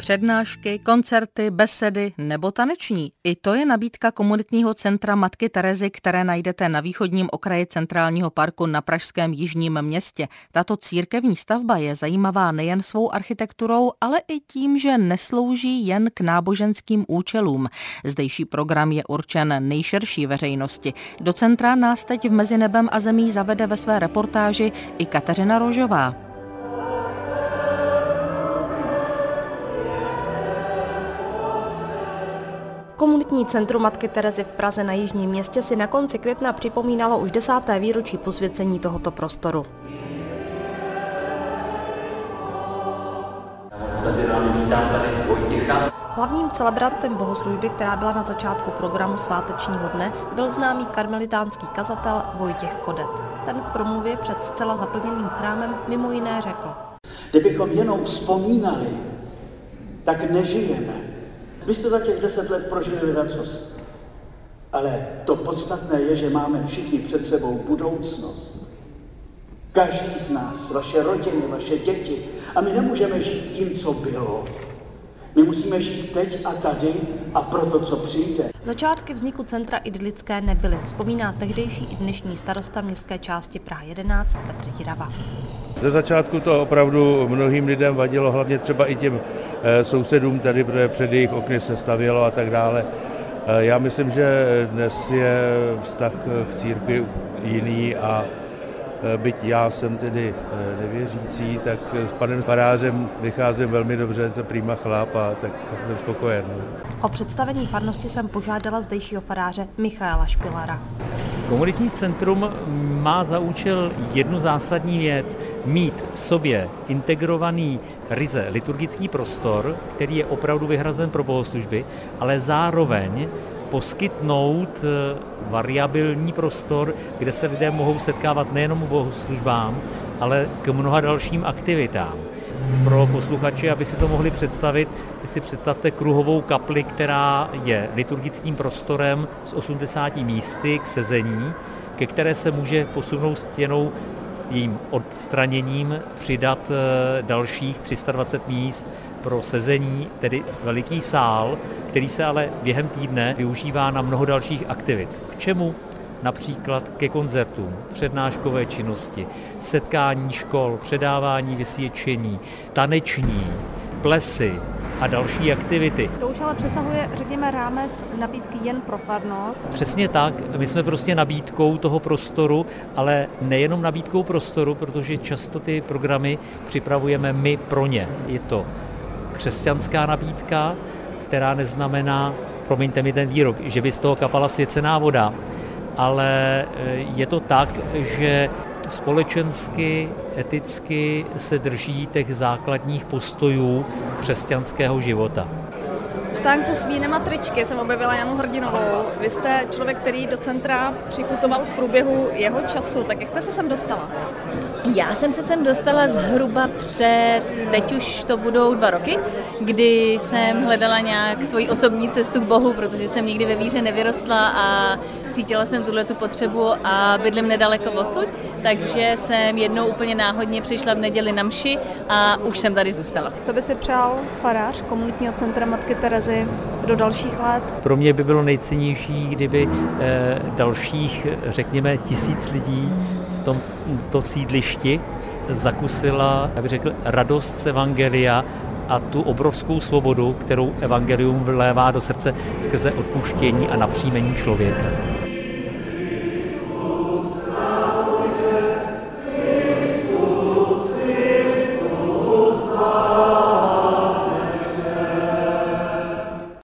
Přednášky, koncerty, besedy nebo taneční. I to je nabídka komunitního centra Matky Terezy, které najdete na východním okraji Centrálního parku na pražském Jižním Městě. Tato církevní stavba je zajímavá nejen svou architekturou, ale i tím, že neslouží jen k náboženským účelům. Zdejší program je určen nejširší veřejnosti. Do centra nás teď v Mezi nebem a zemí zavede ve své reportáži i Kateřina Rožová. Komunitní centrum Matky Terezy v Praze na Jižním Městě si na konci května připomínalo už 10. výročí posvěcení tohoto prostoru. Mezi námi vítám tady Vojtěcha. Hlavním celebrantem bohoslužby, která byla na začátku programu svátečního dne, byl známý karmelitánský kazatel Vojtěch Kodet. Ten v promluvě před zcela zaplněným chrámem mimo jiné řekl: Kdybychom jenom vzpomínali, tak nežijeme. Vy jste za těch 10 let prožili ledacos, ale to podstatné je, že máme všichni před sebou budoucnost. Každý z nás, vaše rodiny, vaše děti. A my nemůžeme žít tím, co bylo. My musíme žít teď a tady a pro to, co přijde. Začátky vzniku centra idylické nebyly, vzpomíná tehdejší i dnešní starosta městské části Praha 11 Petr Jirava. Ze začátku to opravdu mnohým lidem vadilo, hlavně třeba i těm sousedům tady, protože před jejich okny se stavělo a tak dále. Já myslím, že dnes je vztah k církvi jiný a byť já jsem tedy nevěřící, tak s panem farářem vycházím velmi dobře, to prýma chlap a tak jsem spokojen. O představení farnosti jsem požádala zdejšího faráře Michaela Špilara. Komunitní centrum má za účel jednu zásadní věc, mít v sobě integrovaný ryze liturgický prostor, který je opravdu vyhrazen pro bohoslužby, ale zároveň poskytnout variabilní prostor, kde se lidé mohou setkávat nejenom k bohoslužbám, ale k mnoha dalším aktivitám. Pro posluchače, aby si to mohli představit, tak si představte kruhovou kapli, která je liturgickým prostorem s 80 místy k sezení, ke které se může posunout stěnou jejím odstraněním přidat dalších 320 míst pro sezení, tedy veliký sál, který se ale během týdne využívá na mnoho dalších aktivit. K čemu? Například ke koncertům, přednáškové činnosti, setkání škol, předávání vysvědčení, taneční, plesy a další aktivity. To už ale přesahuje, řekněme, rámec nabídky jen pro farnost. Přesně tak, my jsme prostě nabídkou toho prostoru, ale nejenom nabídkou prostoru, protože často ty programy připravujeme my pro ně. Je to křesťanská nabídka, která neznamená, promiňte mi ten výrok, že by z toho kapala svěcená voda, ale je to tak, že společensky, eticky se drží těch základních postojů křesťanského života. U stánku s vínem a tričky jsem objevila Janu Hrdinovou. Vy jste člověk, který do centra připutoval v průběhu jeho času, tak jak jste se sem dostala? Já jsem se sem dostala zhruba teď už to budou 2 roky, kdy jsem hledala nějak svoji osobní cestu k Bohu, protože jsem nikdy ve víře nevyrostla a cítila jsem tuhletu potřebu a bydlím nedaleko odsud, takže jsem jednou úplně náhodně přišla v neděli na mši a už jsem tady zůstala. Co by si přál farář komunitního centra Matky Terezy do dalších let? Pro mě by bylo nejcennější, kdyby dalších, řekněme, 1000 lidí v tomto sídlišti zakusila, já bych řekl, radost z evangelia a tu obrovskou svobodu, kterou evangelium vlévá do srdce skrze odpuštění a napříjmení člověka.